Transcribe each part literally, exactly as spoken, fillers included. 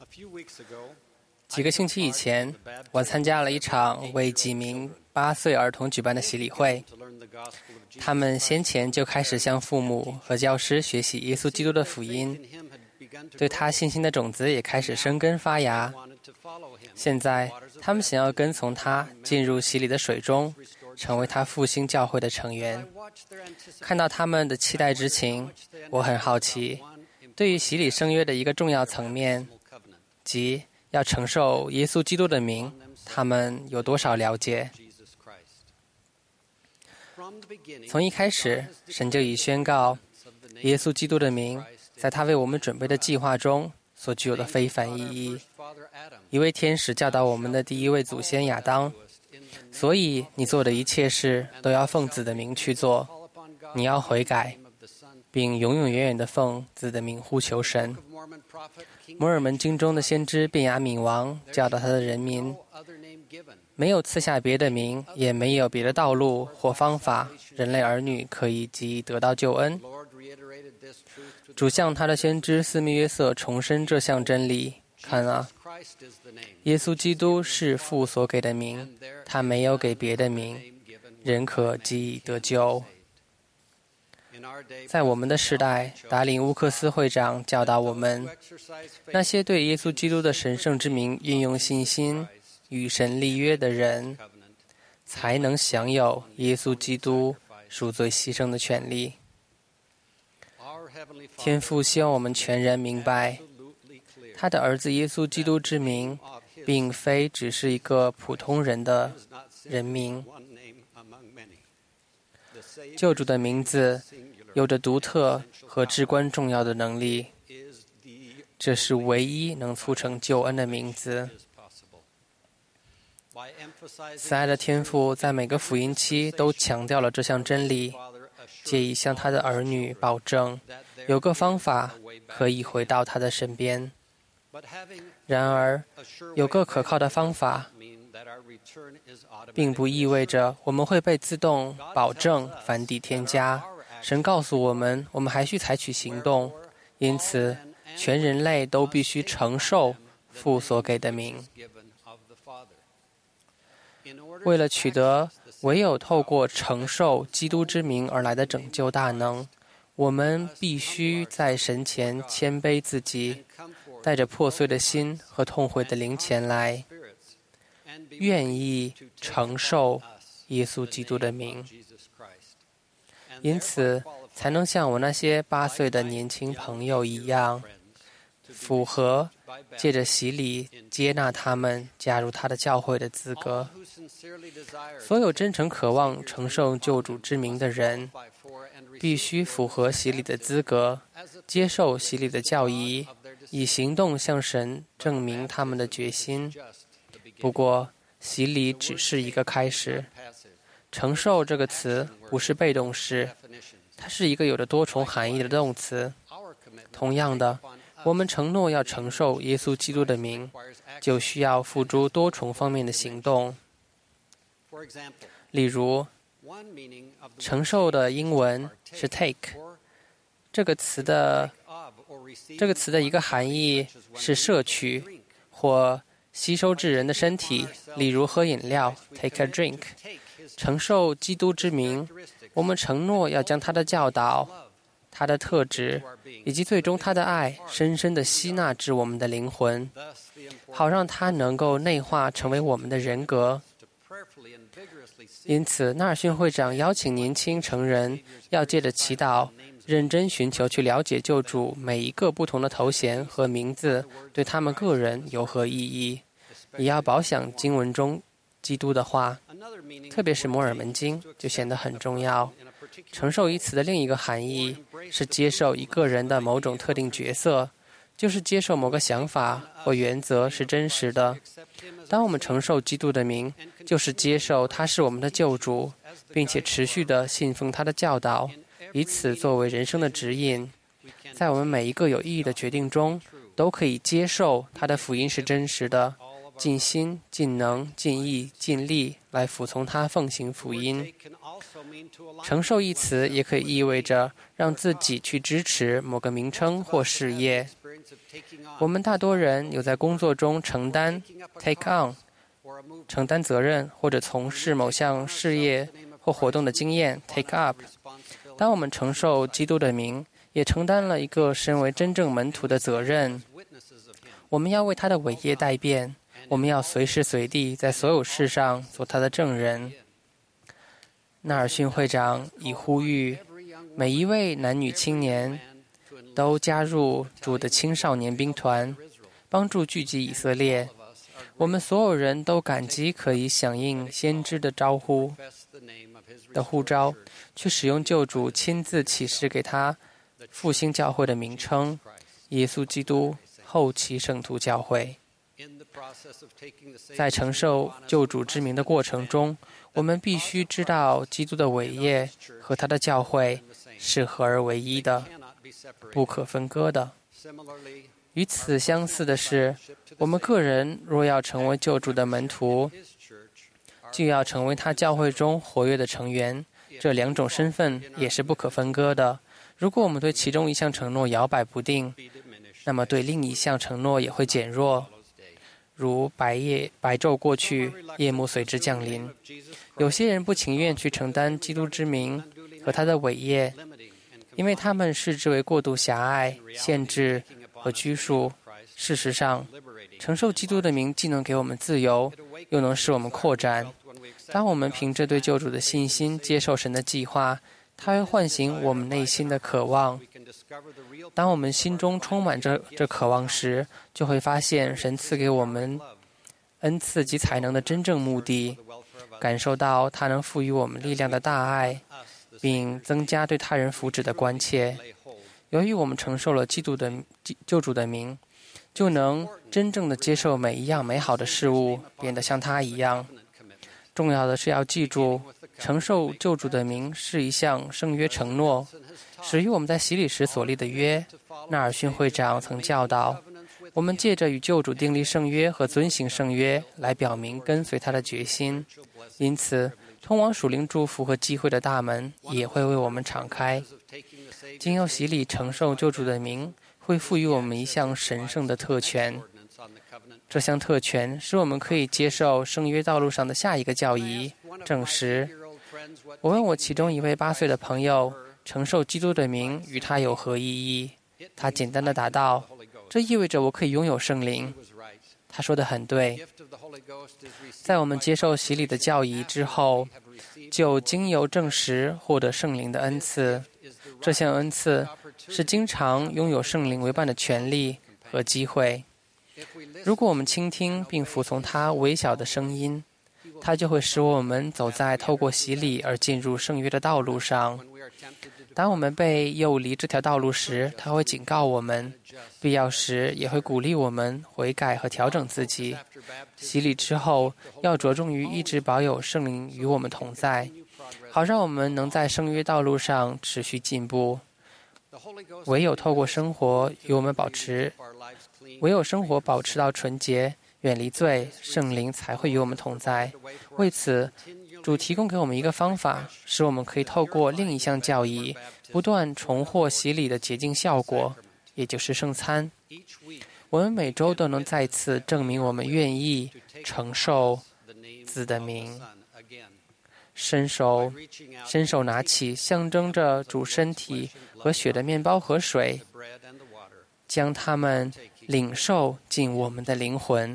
几个星期以前，我参加了一场为几名八岁儿童举办的洗礼会。他们先前就开始向父母和教师学习耶稣基督的福音，对他信心的种子也开始生根发芽。现在，他们想要跟从他进入洗礼的水中，成为他复兴教会的成员。看到他们的期待之情，我很好奇，对于洗礼圣约的一个重要层面，即要承受耶稣基督的名，他们有多少了解？从一开始，神就已宣告耶稣基督的名在他为我们准备的计划中所具有的非凡意义。一位天使教导我们的第一位祖先亚当，所以你做的一切事都要奉子的名去做，你要悔改，并永永远远地奉子的名呼求神。摩尔门经中的先知便雅悯王教导他的人民，没有赐下别的名，也没有别的道路或方法，人类儿女可以即得到救恩。主向他的先知斯密约瑟重申这项真理。看啊，耶稣基督是父所给的名，他没有给别的名，人可即得救。在我们的时代，达林乌克斯会长教导我们，那些对耶稣基督的神圣之名运用信心与神立约的人，才能享有耶稣基督赎罪牺牲的权利。天父希望我们全人明白，他的儿子耶稣基督之名，并非只是一个普通人的人名。救主的名字有着独特和至关重要的能力，这是唯一能促成救恩的名字。慈爱的天父在每个福音期都强调了这项真理，借以向他的儿女保证有个方法可以回到他的身边。然而，有个可靠的方法并不意味着我们会被自动保证返抵天家。神告诉我们，我们还需采取行动，因此全人类都必须承受父所给的名。为了取得唯有透过承受基督之名而来的拯救大能，我们必须在神前谦卑自己，带着破碎的心和痛悔的灵前来，愿意承受耶稣基督的名，因此才能像我那些八岁的年轻朋友一样，符合借着洗礼接纳他们加入他的教会的资格。所有真诚渴望承受救主之名的人，必须符合洗礼的资格，接受洗礼的教义，以行动向神证明他们的决心。不过，洗礼只是一个开始。承受这个词不是被动式，它是一个有着多重含义的动词。同样的，我们承诺要承受耶稣基督的名，就需要付诸多重方面的行动。例如，承受的英文是 take， 这个词的这个词的一个含义是摄取或吸收至人的身体，例如喝饮料 take a drink。 承受基督之名，我们承诺要将他的教导、他的特质以及最终他的爱深深地吸纳至我们的灵魂，好让他能够内化成为我们的人格。因此，纳尔逊会长邀请年轻成人要借着祈祷认真寻求去了解救主每一个不同的头衔和名字对他们个人有何意义，也要饱享经文中基督的话，特别是摩尔门经就显得很重要。承受一词的另一个含义是接受一个人的某种特定角色，就是接受某个想法或原则是真实的。当我们承受基督的名，就是接受他是我们的救主，并且持续地信奉他的教导，以此作为人生的指引。在我们每一个有意义的决定中，都可以接受他的福音是真实的，尽心、尽能、尽意、尽力来服从他奉行福音。承受一词也可以意味着让自己去支持某个名称或事业， 我们大多人有在工作中承担 take on 承担责任或者从事某项事业或活动的经验 take up。当我们承受基督的名，也承担了一个身为真正门徒的责任。我们要为他的伟业代辩，我们要随时随地在所有事上做他的证人。纳尔逊会长已呼吁每一位男女青年都加入主的青少年兵团，帮助聚集以色列。我们所有人都感激可以响应先知的招呼的呼召，去使用救主亲自启示给他复兴教会的名称——耶稣基督后期圣徒教会。在承受救主之名的过程中，我们必须知道基督的伟业和他的教会是合而为一的，不可分割的。与此相似的是，我们个人若要成为救主的门徒，就要成为他教会中活跃的成员，这两种身份也是不可分割的。如果我们对其中一项承诺摇摆不定，那么对另一项承诺也会减弱。如白夜白昼过去，夜幕随之降临。有些人不情愿去承担基督之名和他的伟业，因为他们视之为过度狭隘、限制和拘束。事实上，承受基督的名既能给我们自由，又能使我们扩展。当我们凭着对救主的信心接受神的计划，它会唤醒我们内心的渴望。当我们心中充满着这渴望时，就会发现神赐给我们恩赐及才能的真正目的，感受到他能赋予我们力量的大爱，并增加对他人福祉的关切。由于我们承受了基督的救主的名，就能真正的接受每一样美好的事物，变得像他一样。重要的是要记住，承受救主的名是一项圣约承诺，始于我们在洗礼时所立的约。纳尔逊会长曾教导，我们借着与救主订立圣约和遵行圣约，来表明跟随他的决心。因此，通往属灵祝福和机会的大门也会为我们敞开。经由洗礼承受救主的名，会赋予我们一项神圣的特权。这项特权使我们可以接受圣约道路上的下一个教义证实。我问我其中一位八岁的朋友，承受基督的名与他有何意义？他简单的答道：这意味着我可以拥有圣灵。他说得很对。在我们接受洗礼的教义之后，就经由证实获得圣灵的恩赐。这项恩赐是经常拥有圣灵为伴的权利和机会。如果我们倾听并服从他微小的声音，他就会使我们走在透过洗礼而进入圣约的道路上。当我们被诱离这条道路时，他会警告我们，必要时也会鼓励我们悔改和调整自己。洗礼之后，要着重于一直保有圣灵与我们同在，好让我们能在圣约道路上持续进步。唯有透过生活与我们保持唯有生活保持到纯洁，远离罪，圣灵才会与我们同在。为此，主提供给我们一个方法，使我们可以透过另一项教义，不断重获洗礼的洁净效果，也就是圣餐。我们每周都能再次证明我们愿意承受子的名，伸手伸手拿起象征着主身体和血的面包和水，将它们领受进我们的灵魂。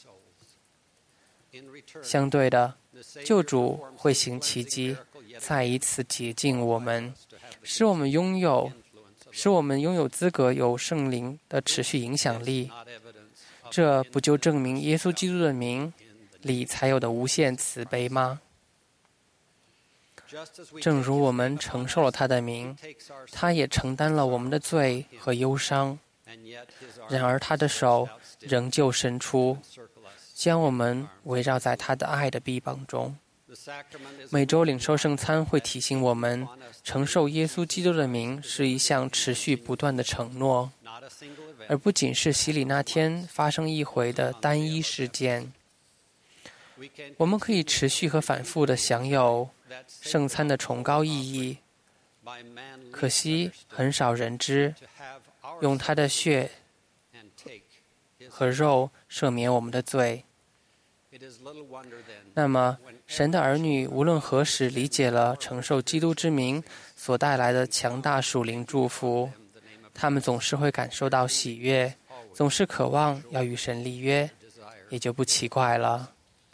相对的，救主会行奇迹，再一次洁净我们，使我们拥有使我们拥有资格有圣灵的持续影响力。这不就证明耶稣基督的名里才有的无限慈悲吗？正如我们承受了他的名，他也承担了我们的罪和忧伤。然而他的手仍旧伸出，将我们围绕在他的爱的臂膀中。每周领受圣餐会提醒我们，承受耶稣基督的名是一项持续不断的承诺，而不仅是洗礼那天发生一回的单一事件。我们可以持续和反复地享有圣餐的崇高意义，可惜很少人知，用他的血和肉赦免我们的罪。那么，神的儿女无论何时理解了承受基督之名所带来的强大属灵祝福，他们总是会感受到喜悦，总是渴望要与神立约，也就不奇怪了。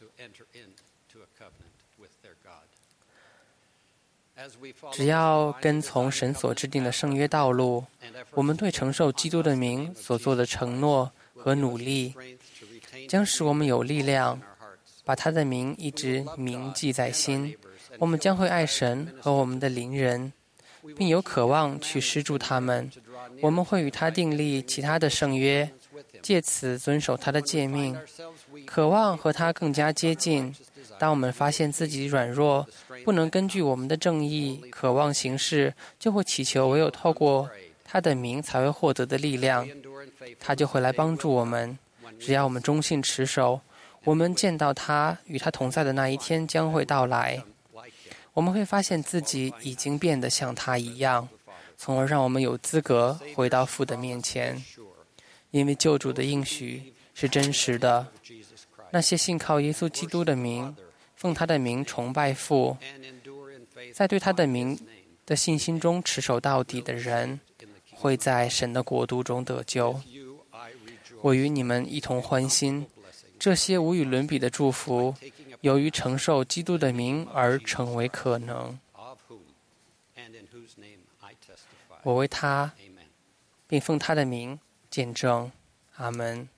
只要跟从神所制定的圣约道路，我们对承受基督的名所做的承诺和努力，将使我们有力量把他的名一直铭记在心。我们将会爱神和我们的邻人，并有渴望去施助他们。我们会与他订立其他的圣约，借此遵守他的诫命，渴望和他更加接近。当我们发现自己软弱，不能根据我们的正义渴望行事，就会祈求唯有透过他的名才会获得的力量，他就会来帮助我们。只要我们忠信持守，我们见到他与他同在的那一天将会到来。我们会发现自己已经变得像他一样，从而让我们有资格回到父的面前。因为救主的应许是真实的，那些信靠耶稣基督的名，奉他的名崇拜父，在对他的名的信心中持守到底的人，会在神的国度中得救。我与你们一同欢欣，这些无与伦比的祝福，由于承受基督的名而成为可能。我为他，并奉他的名见证。阿们。